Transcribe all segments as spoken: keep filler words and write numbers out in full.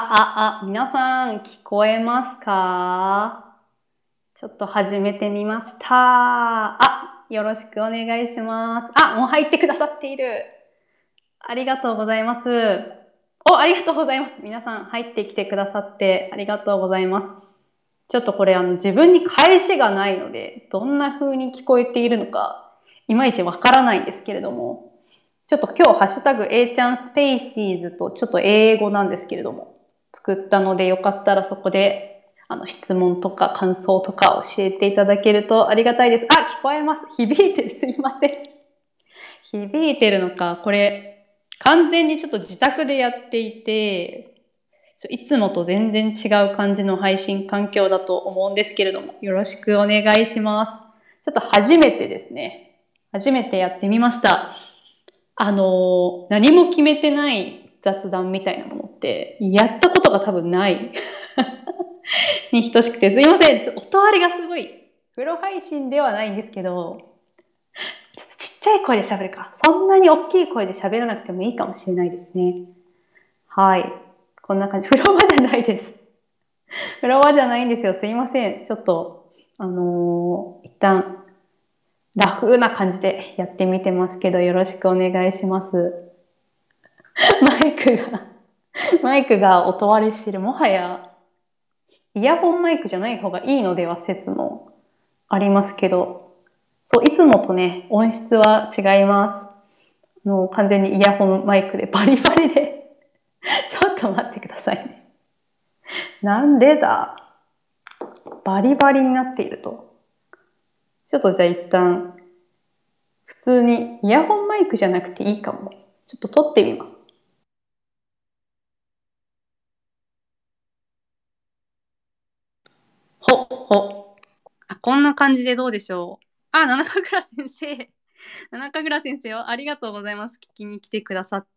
あ、あ、皆さん聞こえますか？ちょっと始めてみました。あ、よろしくお願いします。あ、もう入ってくださっている。ありがとうございます。お、ありがとうございます。皆さん入ってきてくださってありがとうございます。ちょっとこれあの自分に返しがないので、どんな風に聞こえているのか、いまいちわからないんですけれども、ちょっと今日ハッシュタグ A ちゃんスペーシーズとちょっと英語なんですけれども、作ったのでよかったらそこであの質問とか感想とか教えていただけるとありがたいです。あ、聞こえます。響いてる。すいません。響いてるのか。これ完全にちょっと自宅でやっていて、いつもと全然違う感じの配信環境だと思うんですけれども、よろしくお願いします。ちょっと初めてですね。初めてやってみました。あの、何も決めてない雑談みたいなものって、やったことが多分ないに等しくて、すいません。ちょっと音割れがすごい。プロ配信ではないんですけど、ちょっとちっちゃい声で喋るか。そんなに大きい声で喋らなくてもいいかもしれないですね。はい。こんな感じ。フロアじゃないです。フロアじゃないんですよ。すいません。ちょっと、あのー一旦、ラフな感じでやってみてますけど、よろしくお願いします。マイクが、マイクが音割れしてる。もはや、イヤホンマイクじゃない方がいいのでは説もありますけど、そう、いつもとね、音質は違います。もう完全にイヤホンマイクでバリバリでちょっと待ってくださいね。なんでだバリバリになっていると。ちょっとじゃあ一旦、普通にイヤホンマイクじゃなくていいかも。ちょっと撮ってみます。ほ、ほ。あ、こんな感じでどうでしょう。あ、七神楽先生。七神楽先生よ。ありがとうございます。聞きに来てくださって。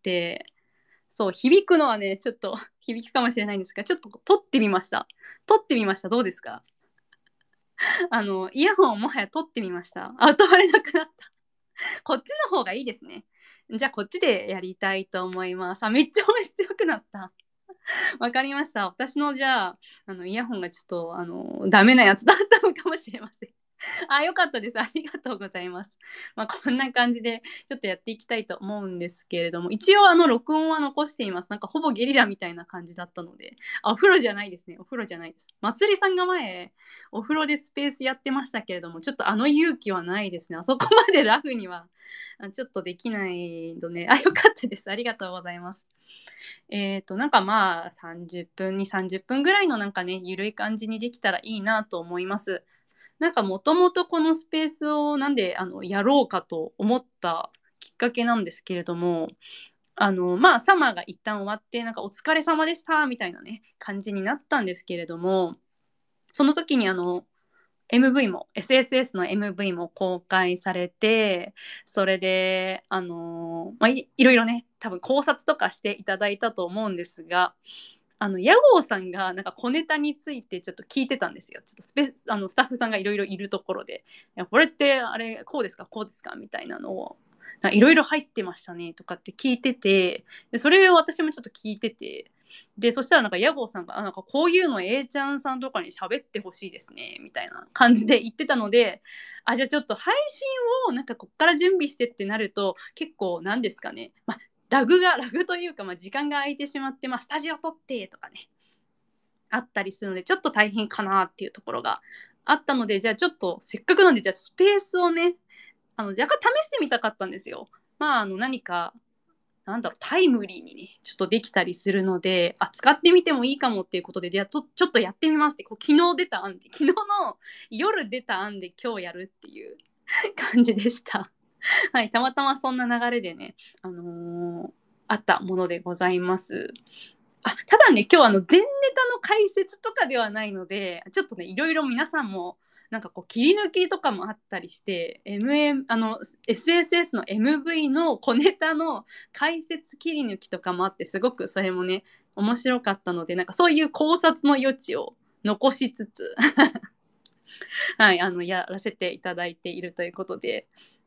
そう、響くのはね、ちょっと響くかもしれないんですが、ちょっと撮ってみました。撮ってみました。どうですか？あの、イヤホンをもはや撮ってみました。あ、歌われなくなった。こっちの方がいいですね。じゃあこっちでやりたいと思います。あ、めっちゃ音質良くなった。わかりました。私のじゃあ、あの、イヤホンがちょっと、あの、ダメなやつだったのかもしれません。あ、よかったです。ありがとうございます。まあ、こんな感じでちょっとやっていきたいと思うんですけれども、一応あの録音は残しています。なんかほぼゲリラみたいな感じだったので、あ、お風呂じゃないですね。お風呂じゃないです。まつりさんが前、お風呂でスペースやってましたけれども、ちょっとあの勇気はないですね。あそこまでラフには、あちょっとできないので、あ、よかったです。ありがとうございます。えっと、なんかまあ、さんじゅっぷんにさんじゅっぷんぐらいのなんかね、ゆるい感じにできたらいいなと思います。なんかもともとこのスペースをなんであのやろうかと思ったきっかけなんですけれども、あのまあサマーが一旦終わってなんかお疲れ様でしたみたいなね感じになったんですけれども、その時にあの エムブイ も エスエスエス の エムブイ も公開されて、それであのまあ い, いろいろね多分考察とかしていただいたと思うんですが、あの屋号さんがなんか小ネタについてちょっと聞いてたんですよ。ちょっとスペあのスタッフさんがいろいろいるところで、いやこれってあれこうですかこうですかみたいなのをいろいろ入ってましたねとかって聞いてて、でそれを私もちょっと聞いてて、でそしたらなんか屋号さんがあなんかこういうの A ちゃんさんとかに喋ってほしいですねみたいな感じで言ってたので、あじゃあちょっと配信をなんかこっから準備してってなると結構なんですかね、まあラグがラグというか、まあ、時間が空いてしまって、まあ、スタジオ撮ってとかねあったりするのでちょっと大変かなっていうところがあったので、じゃあちょっとせっかくなんでじゃあスペースをねあの若干試してみたかったんですよ。まああの何かなんだろうタイムリーにねちょっとできたりするので、あ使ってみてもいいかもっていうことで、じゃあちょちょっとやってみますってこう昨日出た案で昨日の夜出た案で今日やるっていう感じでした。はい、たまたまそんな流れでね、あのーあったものでございます。あただね、今日あの全ネタの解説とかではないので、ちょっとね、いろいろ皆さんも、なんかこう切り抜きとかもあったりして、エムエム、あの、エスエスエス の エムブイ の小ネタの解説切り抜きとかもあって、すごくそれもね、面白かったので、なんかそういう考察の余地を残しつつ、はい、あの、やらせていただいているということで、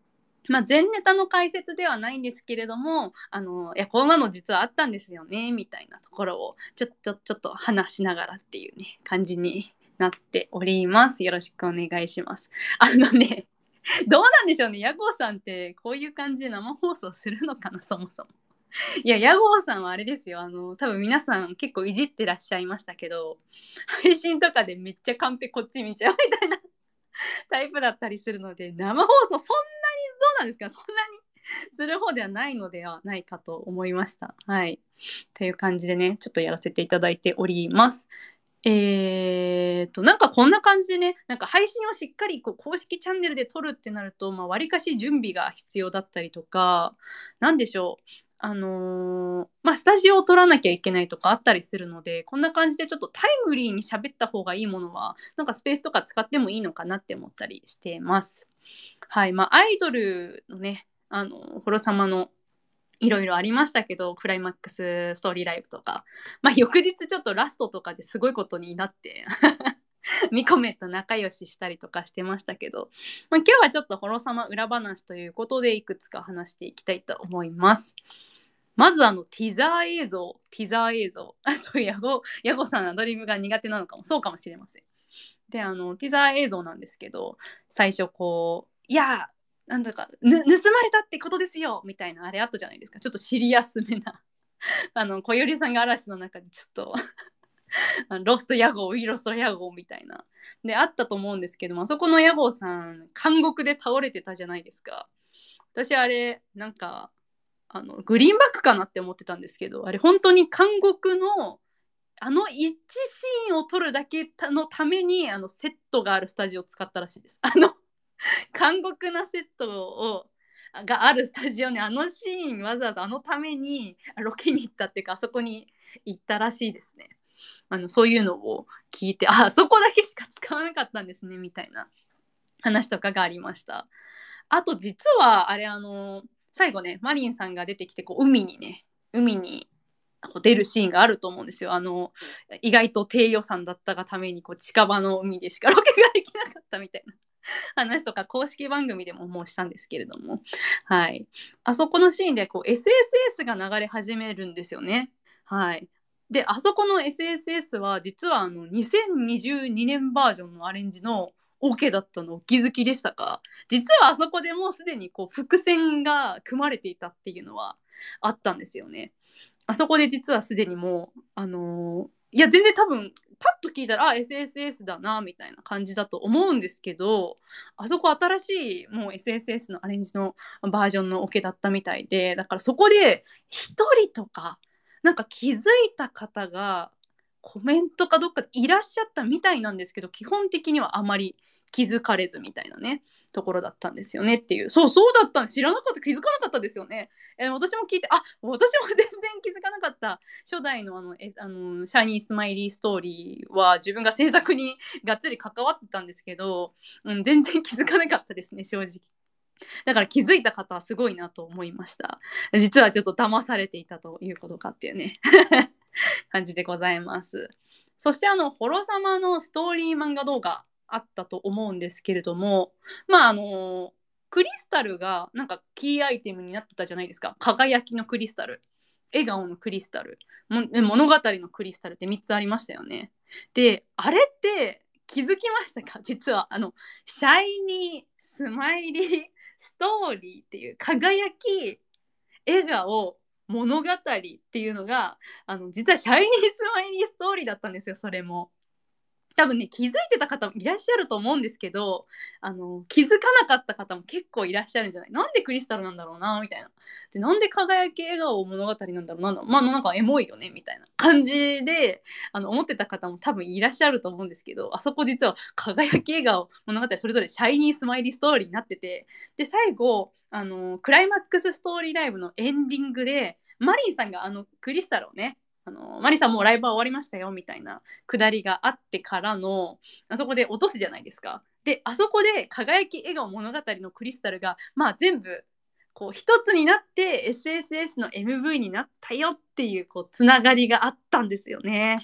まあ、全ネタの解説ではないんですけれども、あのいやこんなの実はあったんですよねみたいなところをちょっとちょっと話しながらっていうね感じになっております。よろしくお願いします。あのねどうなんでしょうね、屋号さんってこういう感じで生放送するのかな、そもそも。いや、屋号さんはあれですよ、あの多分皆さん結構いじってらっしゃいましたけど、配信とかでめっちゃカンペこっち見ちゃうみたいなタイプだったりするので、生放送そんなにどうなんですか、そんなにする方ではないのではないかと思いました。はい。という感じでね、ちょっとやらせていただいております。えーと、なんかこんな感じでね、なんか配信をしっかりこう公式チャンネルで撮るってなると、まあ、割かし準備が必要だったりとか、なんでしょう。あのーまあ、スタジオを撮らなきゃいけないとかあったりするので、こんな感じでちょっとタイムリーに喋った方がいいものは、なんかスペースとか使ってもいいのかなって思ったりしてます。はい。まあ、アイドルのね、あの、ホロ様のいろいろありましたけど、クライマックスストーリーライブとか、まあ、翌日ちょっとラストとかですごいことになってミコメと仲良ししたりとかしてましたけど、まあ、今日はちょっとホロ様裏話ということでいくつか話していきたいと思います。まずあのティザー映像ティザー映像あとヤゴヤゴさんアドリブが苦手なのかも、そうかもしれません。であのティザー映像なんですけど、最初こういやなんだかぬ盗まれたってことですよみたいなあれあったじゃないですか。ちょっとシリアスめなあの小百合さんが嵐の中でちょっとロスト屋号ウィロスト屋号みたいなであったと思うんですけども、あそこの屋号さん監獄で倒れてたじゃないですか。私あれなんかあのグリーンバックかなって思ってたんですけど、あれ本当に監獄のあの一シーンを撮るだけのためにあのセットがあるスタジオを使ったらしいです。あの監獄なセットをがあるスタジオにあのシーンわざわざあのためにロケに行ったっていうか、あそこに行ったらしいですね。あのそういうのを聞いて、あそこだけしか使わなかったんですねみたいな話とかがありました。あと実はあれあの最後ねマリンさんが出てきてこう海にね海に出るシーンがあると思うんですよ。あの意外と低予算だったがためにこう近場の海でしかロケができなかったみたいな話とか公式番組でももうしたんですけれども、はい、あそこのシーンでこう エスエスエス が流れ始めるんですよね。はい。であそこの エスエスエス は実はあのにせんにじゅうにねんバージョンのアレンジの OK だったのお気づきでしたか？実はあそこでもうすでにこう伏線が組まれていたっていうのはあったんですよね。あそこで実はすでにもうあのーいや全然多分パッと聞いたらあ エスエスエス だなみたいな感じだと思うんですけど、あそこ新しいもう エスエスエス のアレンジのバージョンのオケだったみたいで、だからそこで一人とかなんか気づいた方がコメントかどっかでいらっしゃったみたいなんですけど、基本的にはあまり気づかれずみたいなねところだったんですよねっていう。そうそうだったん、知らなかった、気づかなかったですよね。えー私も聞いて、あ私も全然気づかなかった。初代のあのえあのシャイニースマイリーストーリーは自分が制作にがっつり関わってたんですけど、うん、全然気づかなかったですね正直。だから気づいた方はすごいなと思いました。実はちょっと騙されていたということかっていうね感じでございます。そしてあのホロ様のストーリー漫画動画あったと思うんですけれども、まああのクリスタルがなんかキーアイテムになってたじゃないですか。輝きのクリスタル、笑顔のクリスタル、も物語のクリスタルってみっつありましたよね。であれって気づきましたか？実はあのシャイニースマイリーストーリーっていう輝き笑顔物語っていうのがあの実はシャイニースマイリーストーリーだったんですよ。それも多分ね気づいてた方もいらっしゃると思うんですけど、あの気づかなかった方も結構いらっしゃるんじゃない、なんでクリスタルなんだろうなみたいな、でなんで輝き笑顔物語なんだろうな、まあなんかエモいよねみたいな感じであの思ってた方も多分いらっしゃると思うんですけど、あそこ実は輝き笑顔物語それぞれシャイニースマイリーストーリーになってて、で最後あのクライマックスストーリーライブのエンディングでマリンさんがあのクリスタルをね、あのマリさんもうライブは終わりましたよみたいなくだりがあってからのあそこで落とすじゃないですか。であそこで輝き笑顔物語のクリスタルがまあ全部こう一つになって エスエスエス の エムブイ になったよっていうこうつながりがあったんですよね。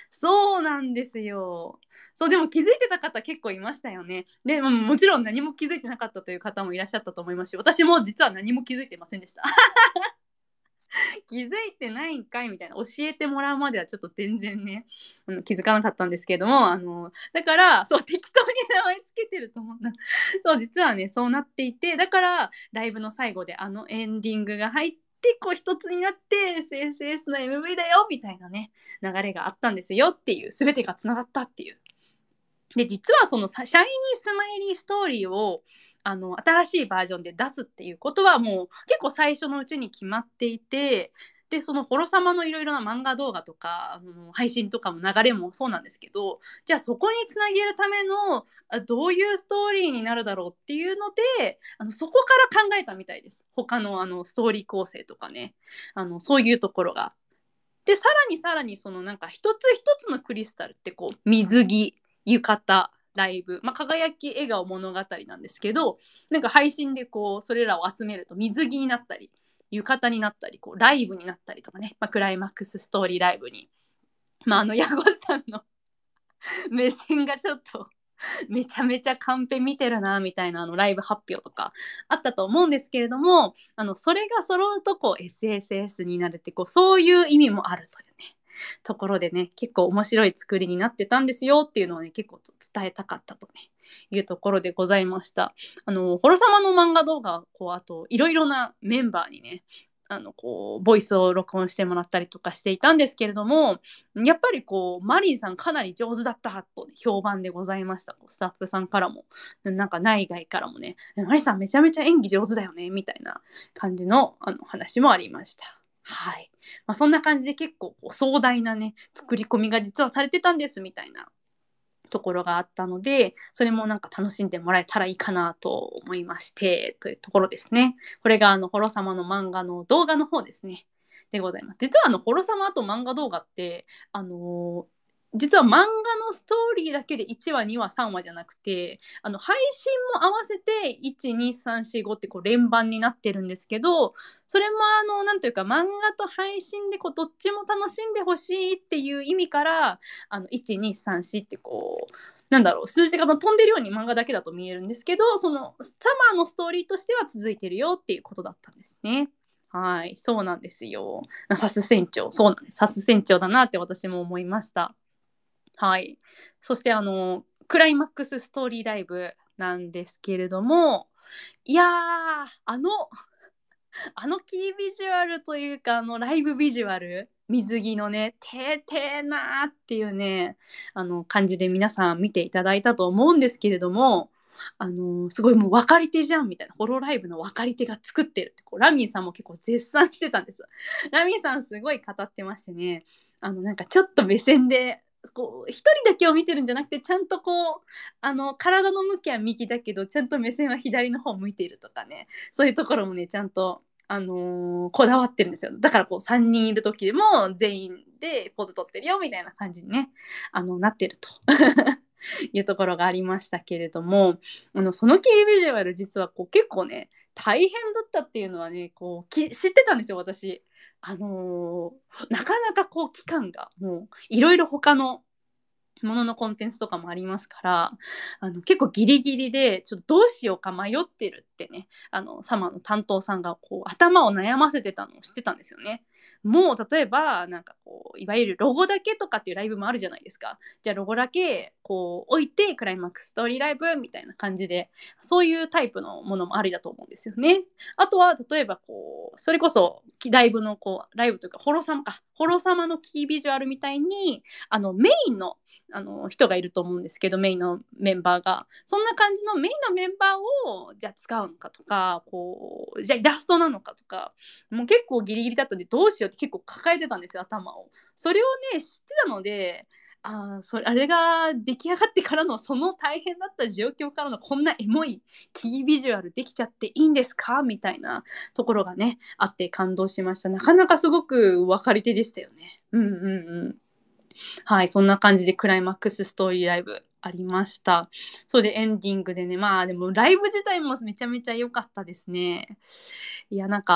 そうなんですよ。そう、でも気づいてた方結構いましたよね。で、ももちろん何も気づいてなかったという方もいらっしゃったと思いますし、私も実は何も気づいてませんでした。気づいてないんかいみたいな、教えてもらうまではちょっと全然ね、あの気づかなかったんですけども、あのだからそう適当に名前つけてると思うんだ。そう実はねそうなっていて、だからライブの最後であのエンディングが入ってこう一つになって エスエスエス の エムブイ だよみたいなね流れがあったんですよっていう、全てがつながったっていう。で実はそのシャイニースマイリーストーリーをあの新しいバージョンで出すっていうことはもう結構最初のうちに決まっていて、でそのホロ様のいろいろな漫画動画とかあの配信とかも流れもそうなんですけど、じゃあそこにつなげるためのあどういうストーリーになるだろうっていうので、あのそこから考えたみたいです。他のあのストーリー構成とかね、あのそういうところが。でさらにさらにそのなんか一つ一つのクリスタルってこう水着、浴衣、ライブ、まあ、輝き笑顔物語なんですけど、なんか配信でこうそれらを集めると水着になったり浴衣になったりこうライブになったりとかね、まあ、クライマックスストーリーライブに、まあ、あの矢後さんの目線がちょっとめちゃめちゃカンペ見てるなみたいなあのライブ発表とかあったと思うんですけれども、あのそれが揃うとこう エスエスエス になるってこうそういう意味もあるというねところでね、結構面白い作りになってたんですよっていうのをね結構伝えたかったとねいうところでございました。あのホロ様の漫画動画こうあといろいろなメンバーにねあのこうボイスを録音してもらったりとかしていたんですけれども、やっぱりこうマリンさんかなり上手だったと評判でございました。スタッフさんからもなんか内外からもね、マリンさんめちゃめちゃ演技上手だよねみたいな感じのあの話もありました。はい、まあ、そんな感じで結構こう壮大なね作り込みが実はされてたんですみたいなところがあったので、それもなんか楽しんでもらえたらいいかなと思いましてというところですね。これがあのホロ様の漫画の動画の方ですねでございます。実はあのホロ様と漫画動画ってあのー実は漫画のストーリーだけでいちわにわさんわじゃなくて、あの配信も合わせていちにさんしごってこう連番になってるんですけど、それもあのなんというか漫画と配信でこうどっちも楽しんでほしいっていう意味からあのいちにさんしってこうなんだろう数字が飛んでるように漫画だけだと見えるんですけど、そのサマーのストーリーとしては続いてるよっていうことだったんですね。はい、そうなんですよ。サス船長、そうなんです。サス船長だなって私も思いました。はい。そしてあのクライマックスストーリーライブなんですけれども、いやーあのあのキービジュアルというかあのライブビジュアル水着のねてーてーなーっていうねあの感じで皆さん見ていただいたと思うんですけれども、あのすごいもう分かり手じゃんみたいな、ホロライブの分かり手が作ってるってこうラミンさんも結構絶賛してたんです。ラミンさんすごい語ってましてね、あのなんかちょっと目線でこう一人だけを見てるんじゃなくてちゃんとこうあの体の向きは右だけどちゃんと目線は左の方向いているとかね、そういうところもねちゃんとあのーこだわってるんですよ。だからこうさんにんいる時でも全員でポーズ取ってるよみたいな感じにねあのなってるというところがありましたけれども、あのそのキービジュアル実はこう結構ね大変だったっていうのはねこうき知ってたんですよ私。あのーなかなかこう期間がもういろいろ他のもののコンテンツとかもありますから、あの結構ギリギリでちょっとどうしようか迷ってるってねあのサマーの担当さんがこう頭を悩ませてたのを知ってたんですよね。もう例えばなんかこういわゆるロゴだけとかっていうライブもあるじゃないですか。じゃあロゴだけこう置いてクライマックスストーリーライブみたいな感じでそういうタイプのものもありだと思うんですよね。あとは例えばこうそれこそライブのこうライブというかホロ様かホロ様のキービジュアルみたいにあのメインのあの人がいると思うんですけど、メインのメンバーがそんな感じのメインのメンバーをじゃあ使うのかとかこうじゃあイラストなのかとかもう結構ギリギリだったんでどうしようって結構抱えてたんですよ頭を。それをね知ってたのであそれあれが出来上がってからのその大変だった状況からのこんなエモいキービジュアルできちゃっていいんですかみたいなところがねあって感動しました。なかなかすごく分かり手でしたよね。うんうんうん。はい、そんな感じでクライマックスストーリーライブありました。それでエンディングでね、まあでもライブ自体もめちゃめちゃ良かったですね。いやなんか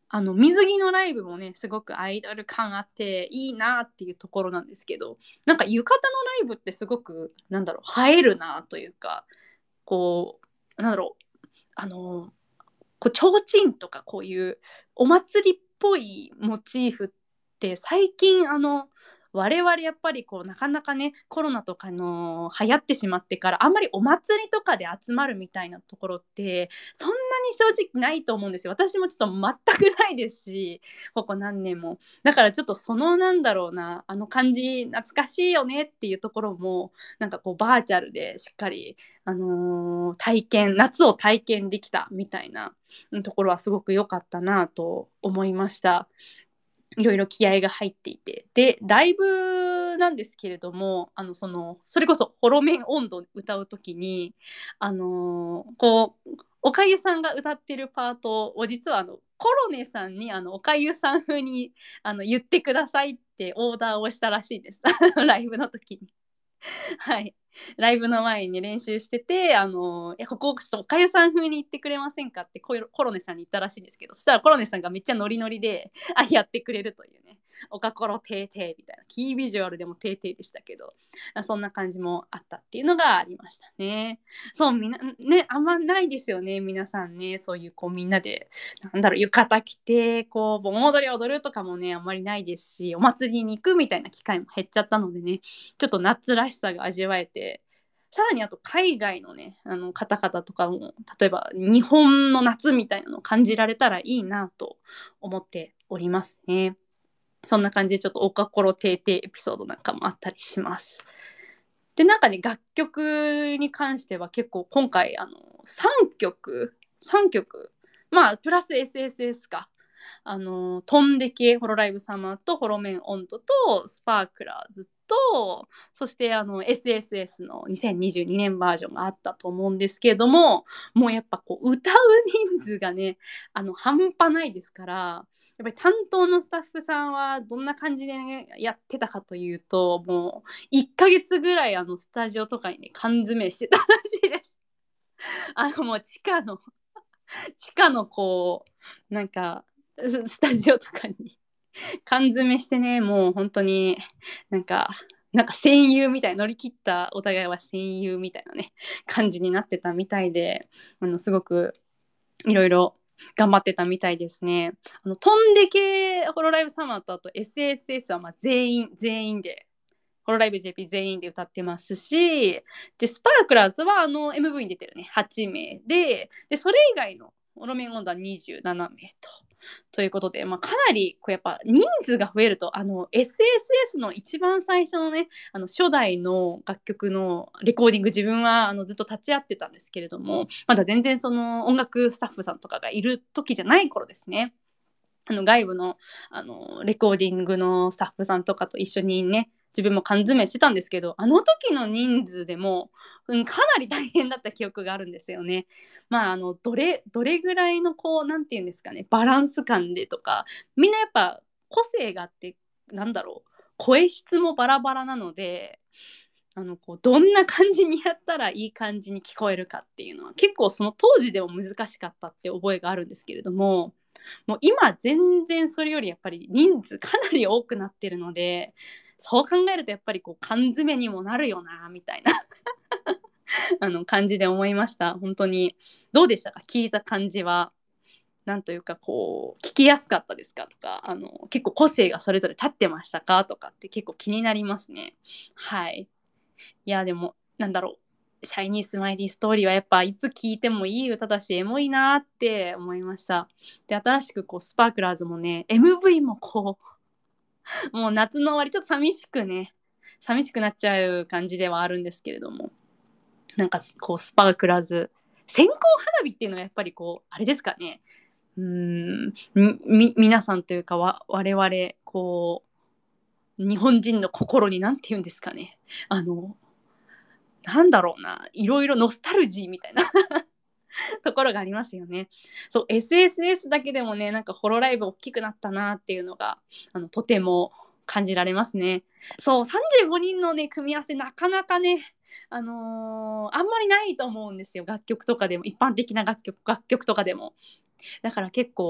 あの水着のライブもねすごくアイドル感あっていいなっていうところなんですけど、なんか浴衣のライブってすごくなんだろう映えるなというか、こうなんだろうあのこう提灯とかこういうお祭りっぽいモチーフって最近あの我々やっぱりこうなかなかねコロナとかの流行ってしまってからあんまりお祭りとかで集まるみたいなところってそんなに正直ないと思うんですよ。私もちょっと全くないですし、ここ何年も。だからちょっとそのなんだろうなあの感じ懐かしいよねっていうところもなんかこうバーチャルでしっかり、あのー体験夏を体験できたみたいなところはすごく良かったなと思いました。いろいろ気合が入っていて、でライブなんですけれども、あのそのそれこそ「ホロメン音頭」歌う時にあのーこうおかゆさんが歌ってるパートを実はあのコロネさんにあのおかゆさん風にあの言ってくださいってオーダーをしたらしいですライブの時に。はい。ライブの前に練習してて、あの、いや、ここ、ちょっとおかゆさん風に言ってくれませんかってコロコロネさんに言ったらしいんですけど、そしたらコロネさんがめっちゃノリノリで、あ、やってくれるというね、おかころてーてーみたいな、キービジュアルでもてーてーでしたけど、あそんな感じもあったっていうのがありましたね。そう、みんな、ね、あんまないですよね、皆さんね、そういうこうみんなで、なんだろう、浴衣着て、こう、盆踊り踊るとかもね、あんまりないですし、お祭りに行くみたいな機会も減っちゃったのでね、ちょっと夏らしさが味わえて、さらにあと海外のねあの方々とかも例えば日本の夏みたいなのを感じられたらいいなと思っておりますね。そんな感じでちょっとおかころてーてーエピソードなんかもあったりします。でなんかね楽曲に関しては結構今回あのさんきょくさんきょくまあプラス エスエスエス か、あの飛んでけホロライブサマーとホロメンオントとスパークラーズとそしてあの エスエスエス のにせんにじゅうにねんバージョンがあったと思うんですけれども、もうやっぱこう歌う人数がねあの半端ないですから、やっぱり担当のスタッフさんはどんな感じで、ね、やってたかというと、もういっかげつぐらいあのスタジオとかにね缶詰してたらしいです。あのもう地下の地下のこうなんかスタジオとかに缶詰してね、もう本当になんかなんか戦友みたい乗り切ったお互いは戦友みたいなね感じになってたみたいで、あのすごくいろいろ頑張ってたみたいですね。あの飛んでけホロライブサマーとあと エスエスエス はまあ全員全員でホロライブ ジェーピー 全員で歌ってますし、でスパークラーズはあの エムブイ に出てるねはちめいで、でそれ以外のオロメンオンダはにじゅうななめいと。ということで、まあ、かなりこうやっぱ人数が増えるとあの エスエスエス の一番最初のねあの初代の楽曲のレコーディング自分はあのずっと立ち会ってたんですけれども、まだ全然その音楽スタッフさんとかがいる時じゃない頃ですね。あの外部の、あのレコーディングのスタッフさんとかと一緒にね自分も缶詰してたんですけど、あの時の人数でも、うん、かなり大変だった記憶があるんですよね。まああのどれどれぐらいのこうなんていうんですかねバランス感でとか、みんなやっぱ個性があって、なんだろう声質もバラバラなので、あのこうどんな感じにやったらいい感じに聞こえるかっていうのは結構その当時でも難しかったって覚えがあるんですけれども、もう今全然それよりやっぱり人数かなり多くなってるので、そう考えるとやっぱりこう缶詰にもなるよなみたいなあの感じで思いました。本当にどうでしたか、聞いた感じは。なんというかこう聞きやすかったですかとか、あの結構個性がそれぞれ立ってましたかとかって結構気になりますね。はい。いやでもなんだろう、シャイニースマイリーストーリーはやっぱいつ聴いてもいい歌だしエモいなって思いました。で新しくこうスパークラーズもね エムブイ もこうもう夏の終わりちょっと寂しくね寂しくなっちゃう感じではあるんですけれども、なんかこうスパークラーズ線香花火っていうのはやっぱりこうあれですかね、うーんみ皆さんというかわ我々こう日本人の心に何て言うんですかね、あのなんだろうないろいろノスタルジーみたいなところがありますよね。そう エスエスエス だけでもねなんかホロライブ大きくなったなっていうのがあのとても感じられますね。そうさんじゅうごにんのね組み合わせなかなかねあのーあんまりないと思うんですよ、楽曲とかでも一般的な楽曲楽曲とかでも。だから結構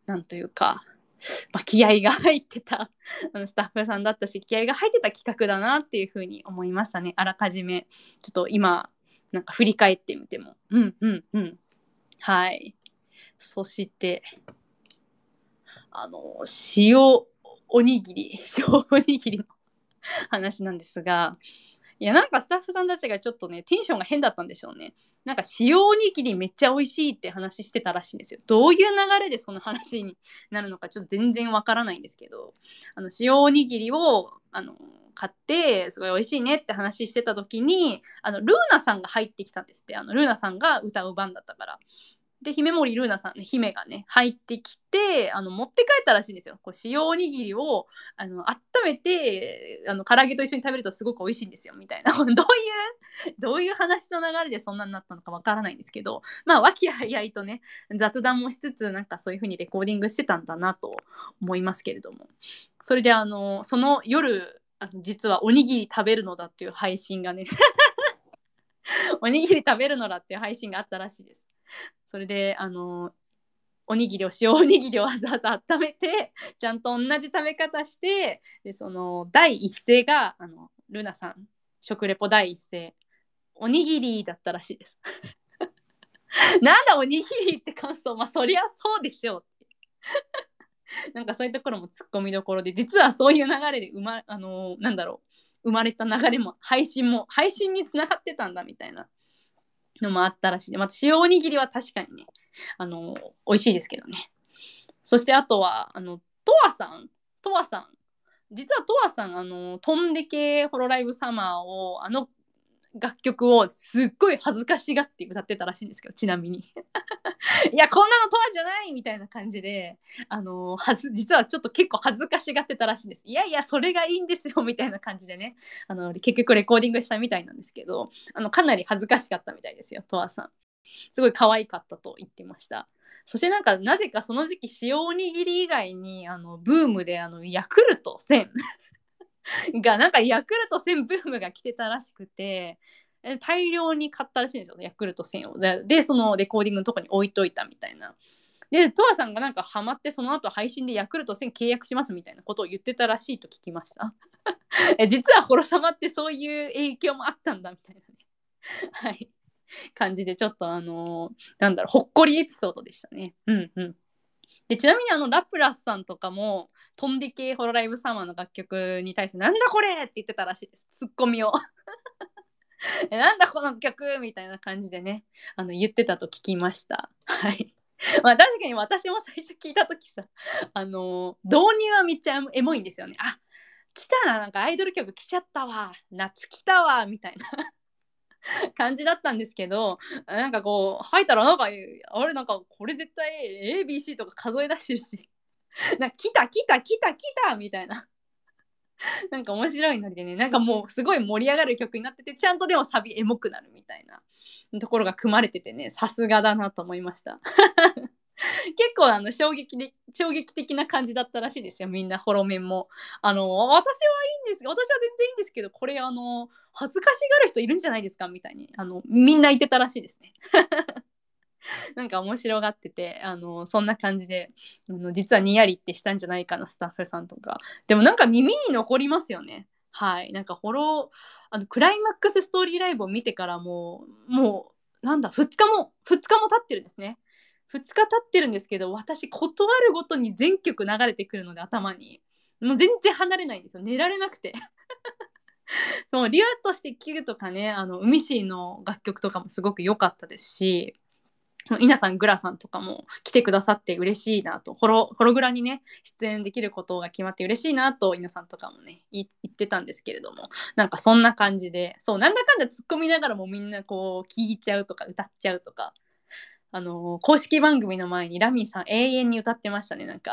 なんというか、まあ、気合が入ってたあのスタッフさんだったし、気合が入ってた企画だなっていうふうに思いましたね。あらかじめちょっと今なんか振り返ってみても、うんうんうん、はい。そしてあの塩おにぎり塩おにぎりの話なんですが、いやなんかスタッフさんたちがちょっとねテンションが変だったんでしょうね。なんか塩おにぎりめっちゃ美味しいって話してたらしいんですよ。どういう流れでその話になるのかちょっと全然わからないんですけど、あの塩おにぎりをあの買ってすごい美味しいねって話してた時に、あのルーナさんが入ってきたんですって。あのルーナさんが歌う番だったから。で姫森ルーナさんね、姫がね入ってきて、あの持って帰ったらしいんですよ。こう塩おにぎりをあの温めて、あの唐揚げと一緒に食べるとすごく美味しいんですよみたいなどういうどういう話の流れでそんなになったのかわからないんですけど、まあ和気あいあいとね雑談もしつつ、なんかそういう風にレコーディングしてたんだなと思いますけれども、それであのその夜あの実はおにぎり食べるのだっていう配信がねおにぎり食べるのだっていう配信があったらしいです。それであのおにぎりを塩おにぎりをわざわざ温めてちゃんと同じ食べ方して、でその第一声があのルナさん食レポ第一声おにぎりだったらしいですなんだおにぎりって感想、まあそりゃそうでしょうってなんかそういうところもツッコミどころで、実はそういう流れで生まあのなんだろう生まれた流れも配信も配信につながってたんだみたいなのもあったらしいで、また塩おにぎりは確かにねあの美味しいですけどね。そしてあとはあのトワさんトワさん実はトワさんあの飛んでけホロライブサマーをあの楽曲をすっごい恥ずかしがって歌ってたらしいんですけど、ちなみにいやこんなのトワじゃないみたいな感じで、あのはず実はちょっと結構恥ずかしがってたらしいんです。いやいやそれがいいんですよみたいな感じでね、あの結局レコーディングしたみたいなんですけど、あのかなり恥ずかしかったみたいですよ。トワさんすごい可愛かったと言ってました。そしてなんかなぜかその時期塩おにぎり以外にあのブームであのヤクルトせんがなんかヤクルトせんブームが来てたらしくて、大量に買ったらしいんですよねヤクルトせんを。で、でそのレコーディングのとこに置いといたみたいな。でトアさんがなんかハマってその後配信でヤクルトせん契約しますみたいなことを言ってたらしいと聞きましたえ実はホロ様ってそういう影響もあったんだみたいなねはい感じで、ちょっとあのーなんだろうほっこりエピソードでしたね。うんうん。でちなみにあのラプラスさんとかも飛んでけホロライブサマーの楽曲に対してなんだこれって言ってたらしいです、ツッコミをえなんだこの曲みたいな感じでねあの言ってたと聞きました。はいまあ確かに私も最初聞いた時さあのー導入はめっちゃエモいんですよね。あ来たな、なんかアイドル曲来ちゃったわ夏来たわみたいな感じだったんですけど、なんかこう入ったらなんかあれなんかこれ絶対 エービーシー とか数え出してるしなんか来た来た来た来たみたいななんか面白いノリでね、なんかもうすごい盛り上がる曲になってて、ちゃんとでもサビエモくなるみたいなところが組まれててね、さすがだなと思いました結構あの衝撃で衝撃的な感じだったらしいですよ、みんなホロメンも。あの私はいいんです、私は全然いいんですけど、これあの恥ずかしがる人いるんじゃないですかみたいにあのみんな言ってたらしいですねなんか面白がってて、あのそんな感じであの実はニヤリってしたんじゃないかなスタッフさんとか。でもなんか耳に残りますよね。はい、なんかホロあのクライマックスストーリーライブを見てからもうもうなんだふつかもふつかも経ってるんですね。ふつか経ってるんですけど、私断るごとに全曲流れてくるので頭にもう全然離れないんですよ、寝られなくてもうリュウとして聴くとかね、あの海シーの楽曲とかもすごく良かったですし、稲さんグラさんとかも来てくださって嬉しいなと、ホロホログラにね出演できることが決まって嬉しいなと稲さんとかもね言ってたんですけれども、なんかそんな感じで、そうなんだかんだ突っ込みながらもみんなこう聴いちゃうとか歌っちゃうとか、あのー公式番組の前にラミーさん永遠に歌ってましたね。なんか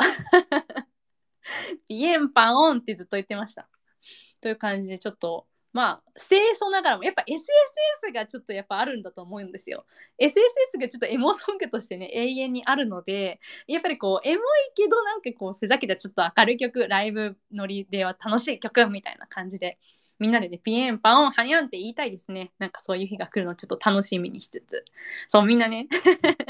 ピエンパオンってずっと言ってましたという感じで、ちょっとまあ清楚ながらもやっぱ エスエスエス がちょっとやっぱあるんだと思うんですよ。 エスエスエス がちょっとエモソングとしてね永遠にあるので、やっぱりこうエモいけどなんかこうふざけたちょっと明るい曲、ライブノリでは楽しい曲みたいな感じでみんなでねピエンパオンハニャンって言いたいですね。なんかそういう日が来るのちょっと楽しみにしつつ、そうみんなね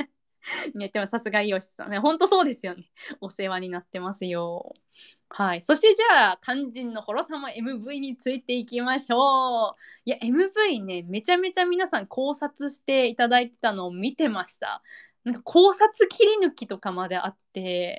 ね、でもさすがイオシさんね、本当そうですよね。お世話になってますよ。はい。そしてじゃあ、肝心のホロ様 エムブイ についていきましょう。いや、エムブイ ね、めちゃめちゃ皆さん考察していただいてたのを見てました。なんか考察切り抜きとかまであって、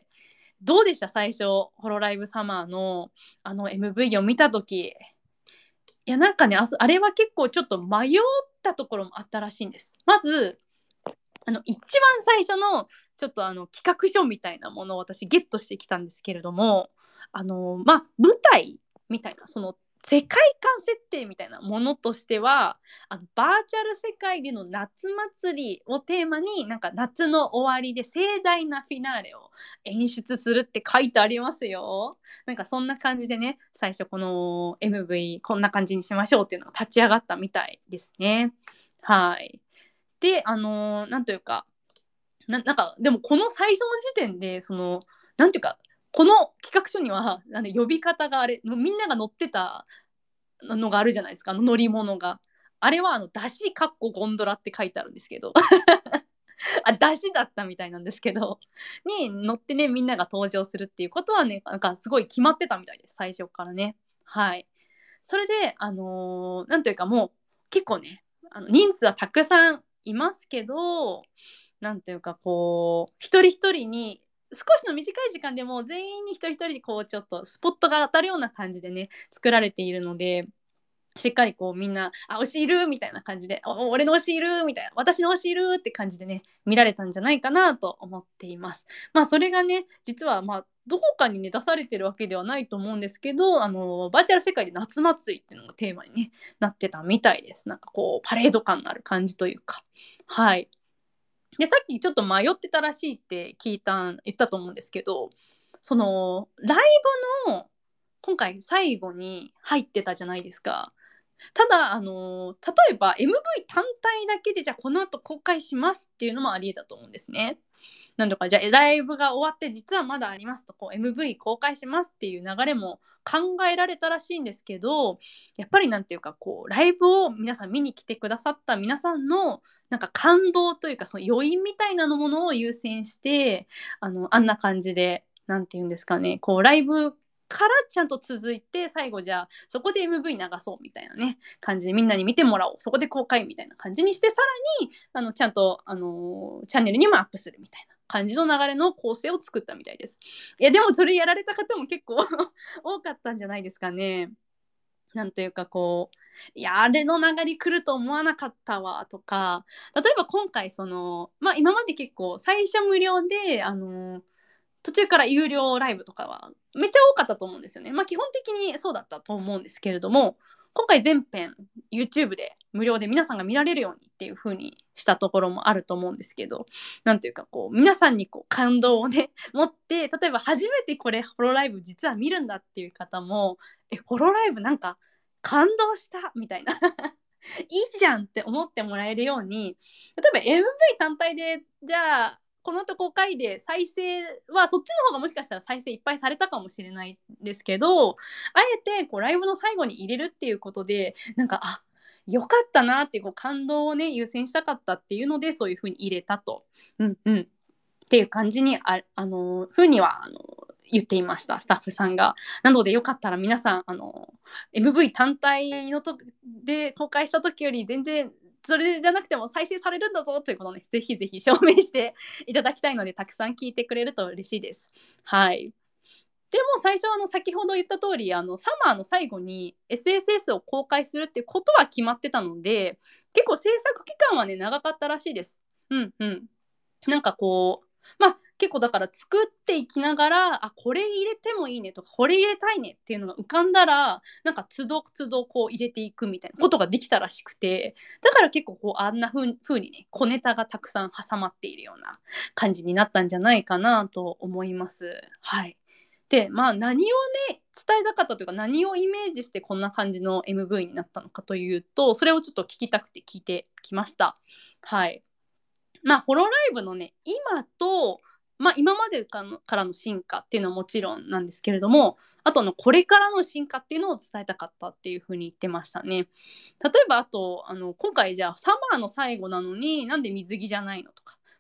どうでした最初、ホロライブサマーのあの エムブイ を見たとき。いや、なんかね、ああれは結構ちょっと迷ったところもあったらしいんです。まず、あの一番最初のちょっとあの企画書みたいなものを私ゲットしてきたんですけれども、あのまあ舞台みたいなその世界観設定みたいなものとしては、あのバーチャル世界での夏祭りをテーマに、なんか夏の終わりで盛大なフィナーレを演出するって書いてありますよ。なんかそんな感じでね、最初この エムブイ こんな感じにしましょうっていうのが立ち上がったみたいですね。はい。で、あのーなんというかな、なんかでもこの最初の時点でそのなんていうか、この企画書にはあの呼び方があれみんなが乗ってたのがあるじゃないですか、あの乗り物が。あれはあの出汁かっこゴンドラって書いてあるんですけどあ出汁だったみたいなんですけどに乗ってね、みんなが登場するっていうことはね、なんかすごい決まってたみたいです、最初からね。はい。それであのーなんというか、もう結構ね、あの人数はたくさんいますけど、なんというかこう一人一人に少しの短い時間でも全員に一人一人にこうちょっとスポットが当たるような感じでね作られているので、しっかりこうみんな「あ、推しいる」みたいな感じで「お俺の推しいる」みたいな「私の推しいる」って感じでね見られたんじゃないかなと思っています。まあそれがね実はまあどこかにね出されてるわけではないと思うんですけど、あのバーチャル世界で夏祭りっていうのがテーマに、ね、なってたみたいです。なんかこうパレード感のある感じというか。はい。でさっきちょっと迷ってたらしいって聞いた言ったと思うんですけど、そのライブの今回最後に入ってたじゃないですか。ただ、あの例えば エムブイ 単体だけでじゃあこの後公開しますっていうのもありえたと思うんですね。なんとかじゃあライブが終わって実はまだありますと、こう エムブイ 公開しますっていう流れも考えられたらしいんですけど、やっぱりなんていうかこうライブを皆さん見に来てくださった皆さんのなんか感動というかその余韻みたいなのものを優先して、あのあんな感じでなんていうんですかね、こうライブからちゃんと続いて最後じゃあそこで エムブイ 流そうみたいなね感じでみんなに見てもらおう、そこで公開みたいな感じにして、さらにあのちゃんと、あのーチャンネルにもアップするみたいな感じの流れの構成を作ったみたいです。いやでもそれやられた方も結構多かったんじゃないですかね。なんというかこう、いやあれの流れ来ると思わなかったわとか、例えば今回そのまあ今まで結構最初無料であのー途中から有料ライブとかはめっちゃ多かったと思うんですよね。まあ基本的にそうだったと思うんですけれども、今回全編 YouTube で無料で皆さんが見られるようにっていう風にしたところもあると思うんですけど、なんというかこう皆さんにこう感動をね持って、例えば初めてこれホロライブ実は見るんだっていう方も、えホロライブなんか感動したみたいないいじゃんって思ってもらえるように、例えば エムブイ 単体でじゃあこの後公開で再生はそっちの方がもしかしたら再生いっぱいされたかもしれないんですけど、あえてこうライブの最後に入れるっていうことでなんかあよかったなっていうこう感動をね優先したかったっていうのでそういう風に入れたと、うんうん、っていう感じにああの風にはあの言っていましたスタッフさんが。なのでよかったら皆さんあの エムブイ 単体のとで公開した時より全然それじゃなくても再生されるんだぞということをねぜひぜひ証明していただきたいのでたくさん聞いてくれると嬉しいです。はい。でも最初あの先ほど言った通りあのサマーの最後に エスエスエス を公開するっていうことは決まってたので、結構制作期間はね長かったらしいです。うんうん。なんかこうまあ結構だから作っていきながらあこれ入れてもいいねとかこれ入れたいねっていうのが浮かんだらなんか都度都度こう入れていくみたいなことができたらしくて、だから結構こうあんなふう風にね小ネタがたくさん挟まっているような感じになったんじゃないかなと思います。はい。でまあ何をね伝えたかったというか何をイメージしてこんな感じの エムブイ になったのかというと、それをちょっと聞きたくて聞いてきました。はい。まあ、ホロライブのね、今と、まあ、今までかのからの進化っていうのはもちろんなんですけれども、あとのこれからの進化っていうのを伝えたかったっていうふうに言ってましたね。例えばあとあの今回じゃあサマーの最後なのになんで水着じゃないのとか、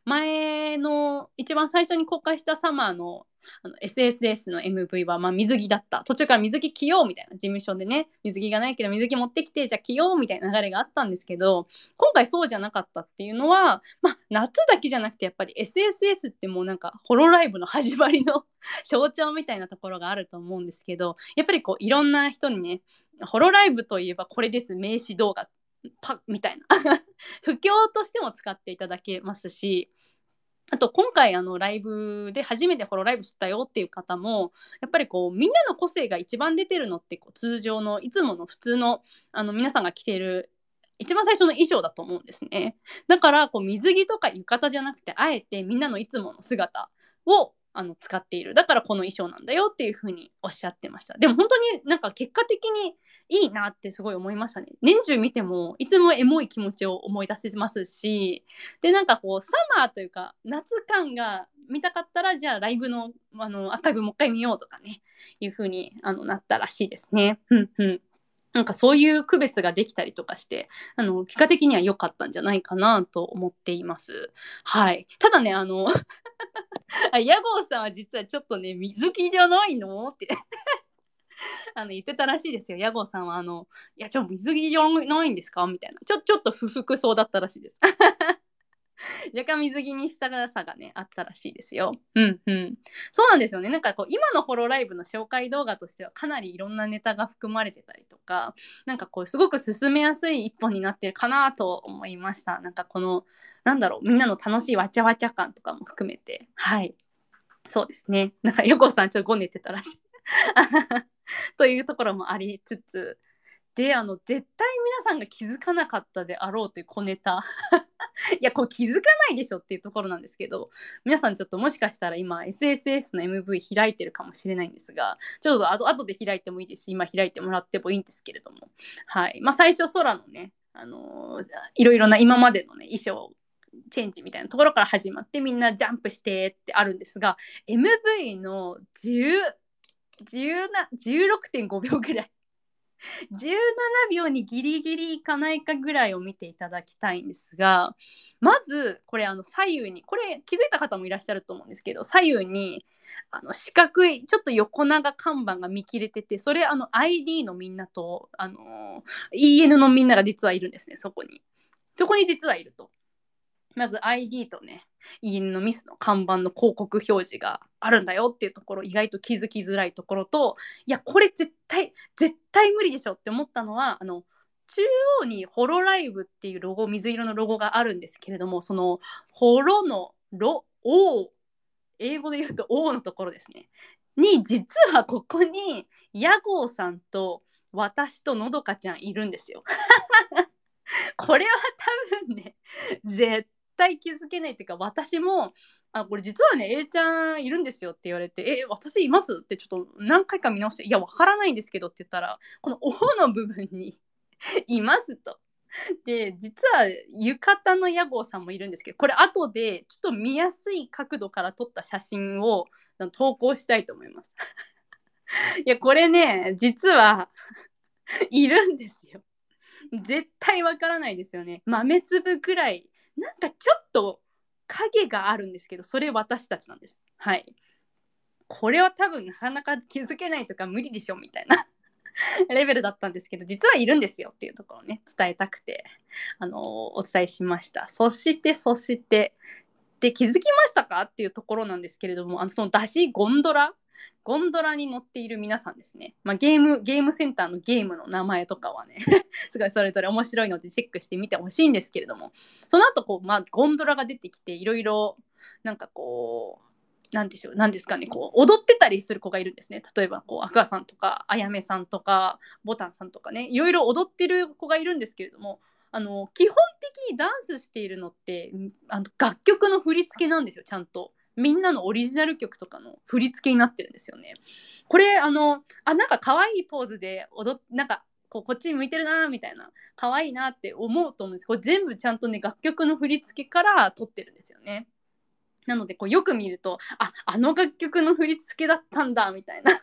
前の一番最初に公開したサマーのあの エスエスエス の エムブイ はまあ水着だった。途中から水着着ようみたいな、事務所でね、水着がないけど水着持ってきてじゃあ着ようみたいな流れがあったんですけど、今回そうじゃなかったっていうのは、まあ、夏だけじゃなくてやっぱり エスエスエス ってもうなんかホロライブの始まりの象徴みたいなところがあると思うんですけど、やっぱりこういろんな人にね、ホロライブといえばこれです名刺動画パみたいな布教としても使っていただけますし、あと今回あのライブで初めてホロライブしたよっていう方もやっぱりこうみんなの個性が一番出てるのってこう通常のいつもの普通のあの皆さんが着ている一番最初の衣装だと思うんですね。だからこう水着とか浴衣じゃなくてあえてみんなのいつもの姿をあの使っている。だからこの衣装なんだよっていうふうにおっしゃってました。でも本当になんか結果的にいいなってすごい思いましたね。年中見てもいつもエモい気持ちを思い出せますし、でなんかこうサマーというか夏感が見たかったらじゃあライブの、あのアーカイブもう一回見ようとかねいう風にあのなったらしいですね。うんうん。なんかそういう区別ができたりとかしてあの結果的には良かったんじゃないかなと思っています。はい。ただねあのあ屋号さんは実はちょっとね水着じゃないのってあの言ってたらしいですよ。屋号さんはあのいやちょっと水着じゃないんですかみたいなちょちょっと不服そうだったらしいです。若干水着にしたさがねあったらしいですよ。うんうん。そうなんですよね。なんかこう今のホロライブの紹介動画としてはかなりいろんなネタが含まれてたりとか、なんかこうすごく進めやすい一本になってるかなと思いました。なんかこのなんだろうみんなの楽しいわちゃわちゃ感とかも含めて、はいそうですね。なんか横さんちょっとごねてたらしいというところもありつつ。であの絶対皆さんが気づかなかったであろうという小ネタいやこれ気づかないでしょっていうところなんですけど、皆さんちょっともしかしたら今 エスエスエス の エムブイ 開いてるかもしれないんですが、ちょっとあと後で開いてもいいですし今開いてもらってもいいんですけれども、はいまあ最初空のね、あのーいろいろな今までのね衣装チェンジみたいなところから始まってみんなジャンプしてってあるんですが、 エムブイ のじゅう、じゅうなじゅうろくてんごびょうぐらいじゅうななびょうにギリギリいかないかぐらいを見ていただきたいんですが、まずこれあの左右にこれ気づいた方もいらっしゃると思うんですけど、左右にあの四角いちょっと横長看板が見切れてて、それあの アイディー のみんなとあの イーエヌ のみんなが実はいるんですね。そこにそこに実はいると。まず アイディー とね イーエヌ のミスの看板の広告表示があるんだよっていうところ、意外と気づきづらいところと、いやこれ絶対絶対無理でしょって思ったのは、あの中央にホロライブっていうロゴ、水色のロゴがあるんですけれども、そのホロのロ O、 英語で言うと O のところですねに、実はここに屋号さんと私とのどかちゃんいるんですよこれは多分ね絶対気づけないっていうか、私もあこれ実はね A ちゃんいるんですよって言われて、え私いますってちょっと何回か見直して、いやわからないんですけどって言ったら、この O の部分にいますと。で実は浴衣の屋号さんもいるんですけど、これ後でちょっと見やすい角度から撮った写真を投稿したいと思いますいやこれね実はいるんですよ。絶対わからないですよね。豆粒くらいなんかちょっと影があるんですけど、それ私たちなんです。はい。これは多分なかなか気づけないとか無理でしょみたいなレベルだったんですけど、実はいるんですよっていうところをね伝えたくて、あのーお伝えしました。そしてそしてで気づきましたかっていうところなんですけれども、あのその出しゴンドラゴンドラに乗っている皆さんですね、まあ、ゲームゲームセンターのゲームの名前とかはねすごいそれぞれ面白いのでチェックしてみてほしいんですけれども、その後こう、まあ、ゴンドラが出てきていろいろなんかこうなんでしょう、なんですかね、こう踊ってたりする子がいるんですね。例えばこうアクアさんとかあやめさんとかボタンさんとかね、いろいろ踊ってる子がいるんですけれども、あの基本的にダンスしているのってあの楽曲の振り付けなんですよ。ちゃんとみんなのオリジナル曲とかの振り付けになってるんですよね。これあのあなんか可愛いポーズで踊っなんかこうこっちに向いてるなみたいな、可愛いなって思うと思うんです。これ全部ちゃんとね楽曲の振り付けから撮ってるんですよね。なのでこうよく見るとああの楽曲の振り付けだったんだみたいな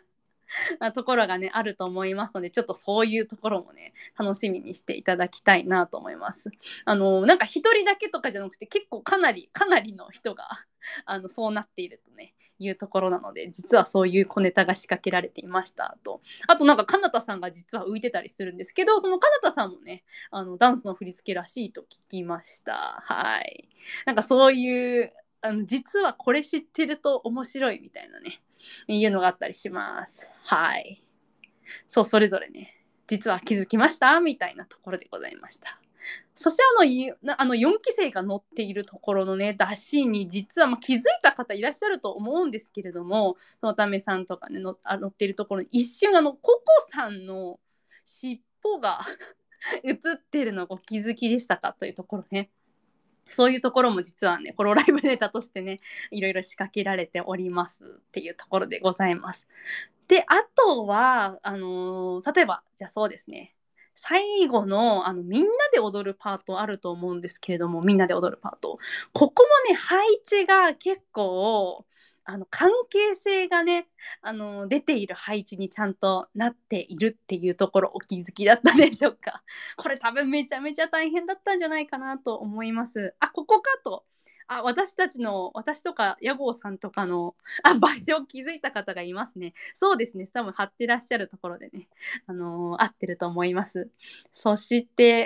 なところがね、あると思いますので、ちょっとそういうところもね、楽しみにしていただきたいなと思います。あの、なんか一人だけとかじゃなくて、結構かなり、かなりの人が、あの、そうなっているとね、いうところなので、実はそういう小ネタが仕掛けられていましたと。あとなんか、かなたさんが実は浮いてたりするんですけど、そのかなたさんもね、あの、ダンスの振り付けらしいと聞きました。はい。なんかそういう、あの、実はこれ知ってると面白いみたいなね、いうのがあったりします。はい。そう、それぞれね、実は気づきましたみたいなところでございました。そしてあのいあのよんき生が乗っているところのね、出しに実は、まあ、気づいた方いらっしゃると思うんですけれども、そのためさんとかね、のあ乗っているところに一瞬あのココさんの尻尾が映ってるのお気づきでしたかというところね。そういうところも実はね、ホロライブネタとしてね、いろいろ仕掛けられておりますっていうところでございます。で、あとは、あのー例えば、じゃあそうですね、最後の、あの、みんなで踊るパートあると思うんですけれども、みんなで踊るパート。ここもね、配置が結構、あの、関係性がね、あの、出ている配置にちゃんとなっているっていうところ、お気づきだったでしょうか。これ多分めちゃめちゃ大変だったんじゃないかなと思います。あ、ここかと。あ、私たちの、私とか屋号さんとかの、あ、場所を気づいた方がいますね。そうですね。多分貼ってらっしゃるところでね、あのー合ってると思います。そして、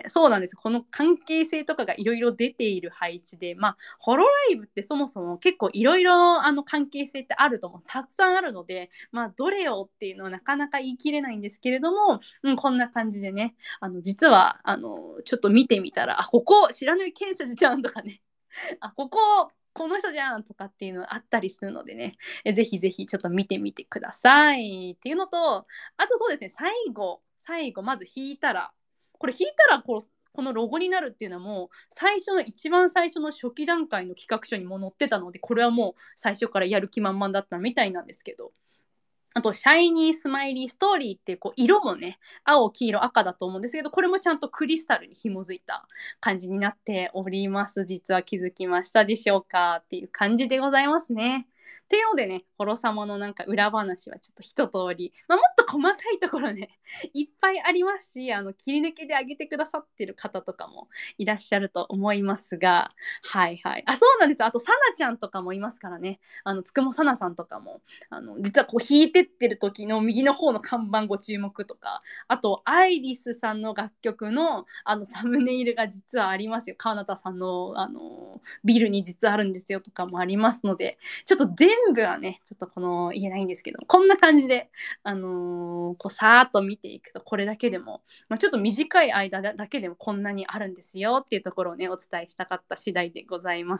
そうなんです。この関係性とかがいろいろ出ている配置で、まあ、ホロライブってそもそも結構いろいろあの関係性ってあると思う。たくさんあるので、まあ、どれをっていうのはなかなか言い切れないんですけれども、うん、こんな感じでね、あの、実は、あの、ちょっと見てみたら、あ、ここ、白縫建設じゃんとかね、あ、ここ、この人じゃんとかっていうのあったりするのでね、えぜひぜひちょっと見てみてくださいっていうのと、あとそうですね、最後、最後、まず引いたら、これ引いたらこう、このロゴになるっていうのはもう最初の一番最初の初期段階の企画書にも載ってたので、これはもう最初からやる気満々だったみたいなんですけど、あと、シャイニースマイリーストーリーっていう、こう、色もね、青、黄色、赤だと思うんですけど、これもちゃんとクリスタルに紐づいた感じになっております。実は気づきましたでしょうかっていう感じでございますね。っていうのでね、ホロ様のなんか裏話はちょっと一通り、まあ、もっと細かいところね、いっぱいありますし、あの、切り抜きであげてくださってる方とかもいらっしゃると思いますが、はいはい。あ、そうなんです。あと、サナちゃんとかもいますからね。あの、つくもサナさんとかも、あの、実はこう弾いてってる時の右の方の看板ご注目とか、あと、アイリスさんの楽曲の、あの、サムネイルが実はありますよ。川名さんの、あの、ビルに実はあるんですよとかもありますので、ちょっと全部はね、ちょっとこの、言えないんですけど、こんな感じで、あのーこう、さーっと見ていくと、これだけでも、まあ、ちょっと短い間だけでもこんなにあるんですよっていうところをね、お伝えしたかった次第でございます。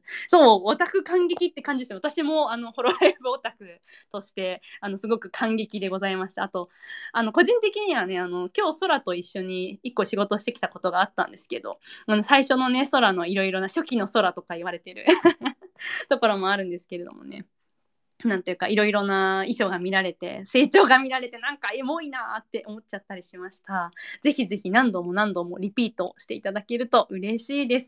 そう、オタク感激って感じですよ。私も、あの、ホロライブオタクとして、あの、すごく感激でございました。あと、あの、個人的にはね、あの、今日空と一緒に一個仕事してきたことがあったんですけど、あの、最初のね、空のいろいろな初期の空とか言われてるところもあるんですけれどもね。なんていうかいろいろな衣装が見られて成長が見られてなんかエモいなって思っちゃったりしました。ぜひぜひ何度も何度もリピートしていただけると嬉しいです。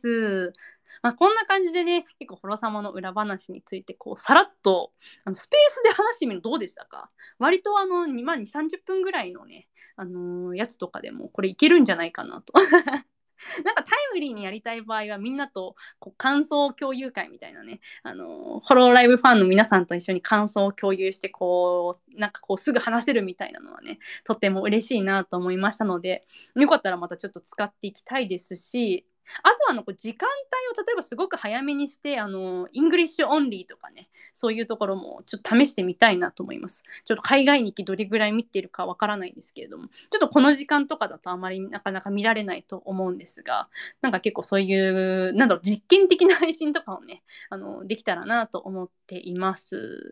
まあ、こんな感じでね結構ホロ様の裏話についてこうさらっとあのスペースで話してみるのどうでしたか？割とあのにまあにさんじゅっぷんぐらいのねあのーやつとかでもこれいけるんじゃないかなとなんかタイムリーにやりたい場合はみんなとこう感想共有会みたいなね、あのホローライブファンの皆さんと一緒に感想を共有してこうなんかこうすぐ話せるみたいなのはねとっても嬉しいなと思いましたのでよかったらまたちょっと使っていきたいですし、あとはあのこう時間帯を例えばすごく早めにしてあのイングリッシュオンリーとかねそういうところもちょっと試してみたいなと思います。ちょっと海外日記どれぐらい見てるかわからないんですけれども、ちょっとこの時間とかだとあまりなかなか見られないと思うんですが、なんか結構そういうなんだろう実験的な配信とかをねあのできたらなと思っています。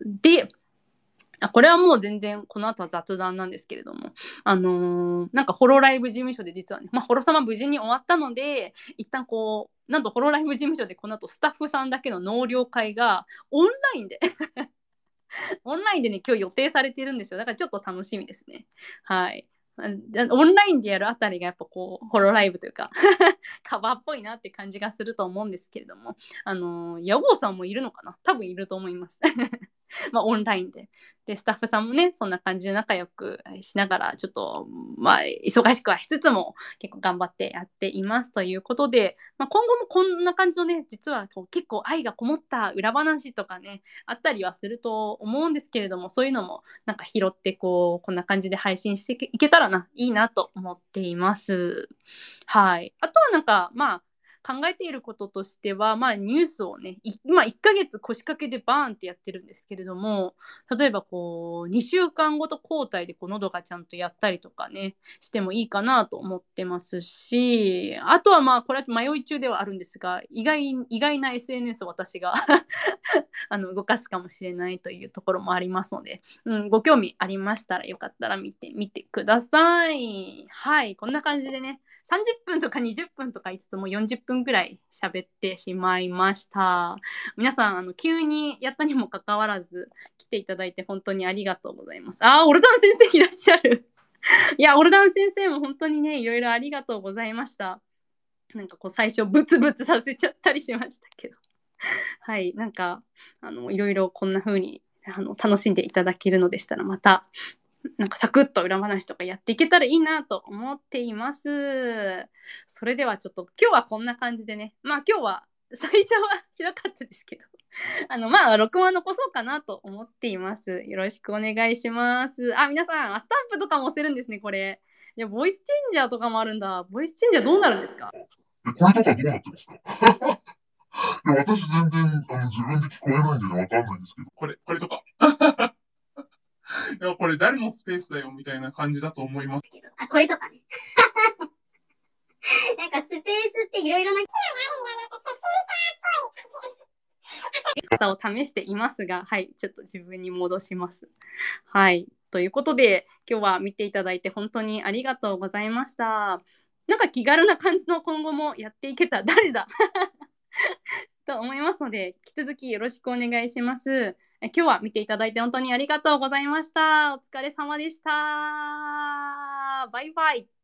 で、あこれはもう全然この後は雑談なんですけれども、あのーなんかホロライブ事務所で実はね、まあ、ホロ様無事に終わったので一旦こうなんとホロライブ事務所でこの後スタッフさんだけの納涼会がオンラインでオンラインでね今日予定されているんですよ。だからちょっと楽しみですね。はい。あじゃオンラインでやるあたりがやっぱこうホロライブというかカバーっぽいなって感じがすると思うんですけれども、あのー、屋号さんもいるのかな、多分いると思いますまあ、オンラインで。で、スタッフさんもね、そんな感じで仲良くしながら、ちょっと、まあ、忙しくはしつつも、結構頑張ってやっていますということで、まあ、今後もこんな感じのね、実はこう結構愛がこもった裏話とかね、あったりはすると思うんですけれども、そういうのもなんか拾って、こう、こんな感じで配信していけたらな、いいなと思っています。はい。あとはなんか、まあ、考えていることとしては、まあ、ニュースをね、い今いっかげつ腰掛けでバーンってやってるんですけれども、例えばこうにしゅうかんごと交代でこう喉がちゃんとやったりとかね、してもいいかなと思ってますし、あとはまあこれは迷い中ではあるんですが、意外意外な エスエヌエス を私があの動かすかもしれないというところもありますので、うん、ご興味ありましたらよかったら見てみてください。はい、こんな感じでね、さんじゅっぷんとかにじゅっぷんとか言いつつもよんじゅっぷんぐらい喋ってしまいました。皆さん、あの急にやったにもかかわらず来ていただいて本当にありがとうございます。あー、オルダン先生いらっしゃる。いや、オルダン先生も本当にね、いろいろありがとうございました。なんかこう最初ブツブツさせちゃったりしましたけど。はい、なんかあのいろいろこんな風にあの楽しんでいただけるのでしたら、またなんかサクッと裏話とかやっていけたらいいなと思っています。それではちょっと今日はこんな感じでね、まあ今日は最初はひどかったですけど、あのまあ録音は残そうかなと思っています。よろしくお願いします。あ、皆さん、あスタンプとかも押せるんですね、これ。いや、ボイスチェンジャーとかもあるんだ。ボイスチェンジャーどうなるんですか？ え、これとかどうなってますか？いや、私全然、あの、自分で聞こえないんでね、わかんないんですけど。これ、これとか。いや、これ誰のスペースだよ、みたいな感じだと思いますけど。 あ、これとかね。なんかスペースっていろいろな方を試していますが、はい、ちょっと自分に戻します。はい、ということで、今日は見ていただいて本当にありがとうございました。なんか気軽な感じの今後もやっていけたら誰だと思いますので、引き続きよろしくお願いします。え今日は見ていただいて本当にありがとうございました。お疲れ様でした。バイバイ。